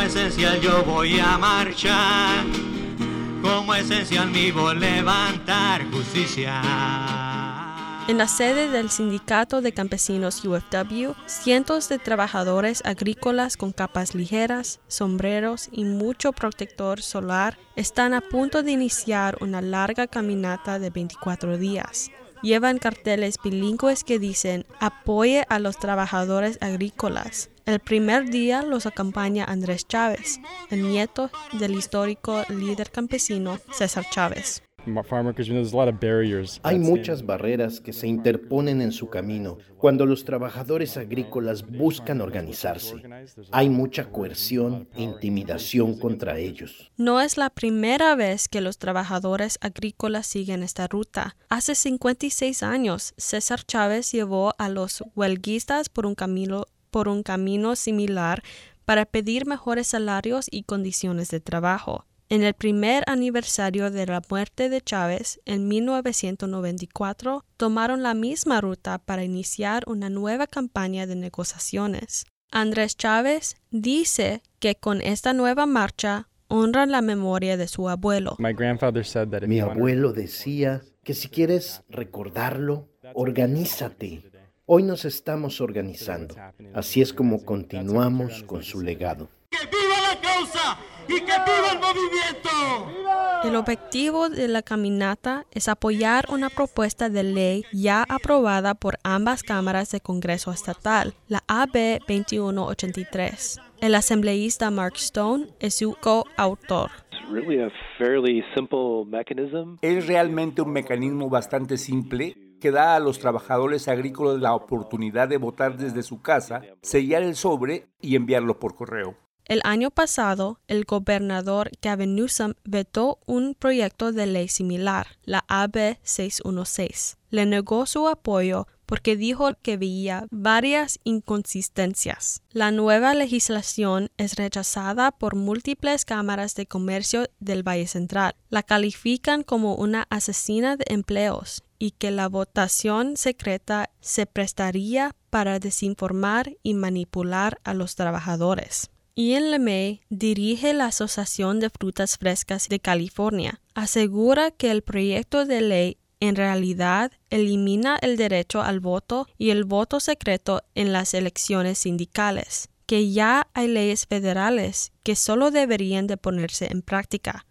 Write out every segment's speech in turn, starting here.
esencial yo voy a marchar, como esencial mi voy a levantar justicia. En la sede del Sindicato de Campesinos UFW, cientos de trabajadores agrícolas con capas ligeras, sombreros y mucho protector solar están a punto de iniciar una larga caminata de 24 días. Llevan carteles bilingües que dicen «Apoye a los trabajadores agrícolas». El primer día los acompaña Andrés Chávez, el nieto del histórico líder campesino César Chávez. Hay muchas barreras que se interponen en su camino cuando los trabajadores agrícolas buscan organizarse. Hay mucha coerción e intimidación contra ellos. No es la primera vez que los trabajadores agrícolas siguen esta ruta. Hace 56 años, César Chávez llevó a los huelguistas por un camino similar para pedir mejores salarios y condiciones de trabajo. En el primer aniversario de la muerte de Chávez, en 1994, tomaron la misma ruta para iniciar una nueva campaña de negociaciones. Andrés Chávez dice que con esta nueva marcha honran la memoria de su abuelo. Mi abuelo decía que si quieres recordarlo, organízate. Hoy nos estamos organizando. Así es como continuamos con su legado. ¡Que viva la causa y que viva el movimiento! El objetivo de la caminata es apoyar una propuesta de ley ya aprobada por ambas cámaras del Congreso Estatal, la AB 2183. El asambleísta Mark Stone es su coautor. Es realmente un mecanismo bastante simple que da a los trabajadores agrícolas la oportunidad de votar desde su casa, sellar el sobre y enviarlo por correo. El año pasado, el gobernador Gavin Newsom vetó un proyecto de ley similar, la AB 616. Le negó su apoyo porque dijo que veía varias inconsistencias. La nueva legislación es rechazada por múltiples cámaras de comercio del Valle Central. La califican como una asesina de empleos y que la votación secreta se prestaría para desinformar y manipular a los trabajadores. Ian LeMay dirige la Asociación de Frutas Frescas de California. Asegura que el proyecto de ley en realidad elimina el derecho al voto y el voto secreto en las elecciones sindicales, que ya hay leyes federales que solo deberían de ponerse en práctica.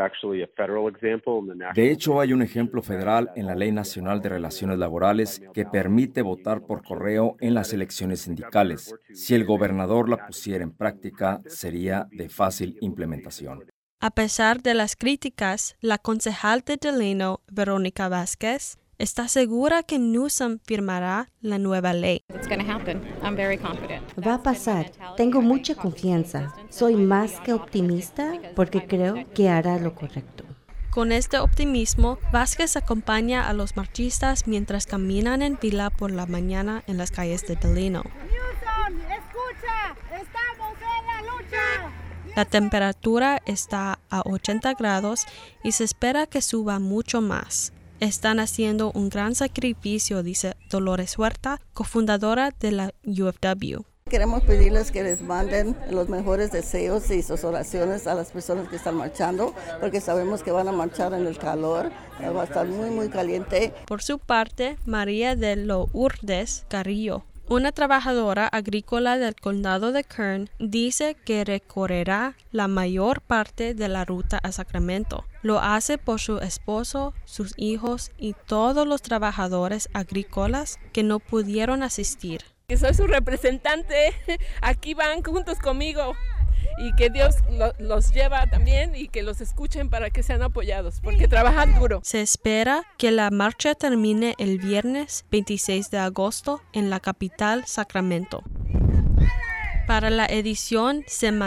De hecho, hay un ejemplo federal en la Ley Nacional de Relaciones Laborales que permite votar por correo en las elecciones sindicales. Si el gobernador la pusiera en práctica, sería de fácil implementación. A pesar de las críticas, la concejal de Delano, Verónica Vázquez, está segura que Newsom firmará la nueva ley. Va a pasar. Tengo mucha confianza. Soy más que optimista porque creo que hará lo correcto. Con este optimismo, Vázquez acompaña a los marchistas mientras caminan en fila por la mañana en las calles de Delano. Newsom, escucha, estamos en la lucha. La temperatura está a 80 grados y se espera que suba mucho más. Están haciendo un gran sacrificio, dice Dolores Huerta, cofundadora de la UFW. Queremos pedirles que les manden los mejores deseos y sus oraciones a las personas que están marchando, porque sabemos que van a marchar en el calor, va a estar muy, muy caliente. Por su parte, María de Lourdes Carrillo, una trabajadora agrícola del condado de Kern, dice que recorrerá la mayor parte de la ruta a Sacramento. Lo hace por su esposo, sus hijos y todos los trabajadores agrícolas que no pudieron asistir. Que soy su representante, aquí van juntos conmigo y que Dios los lleva también y que los escuchen para que sean apoyados, porque trabajan duro. Se espera que la marcha termine el viernes 26 de agosto en la capital, Sacramento. Para la edición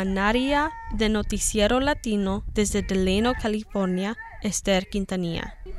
semanaria de Noticiero Latino desde Delano, California, Esther Quintanilla.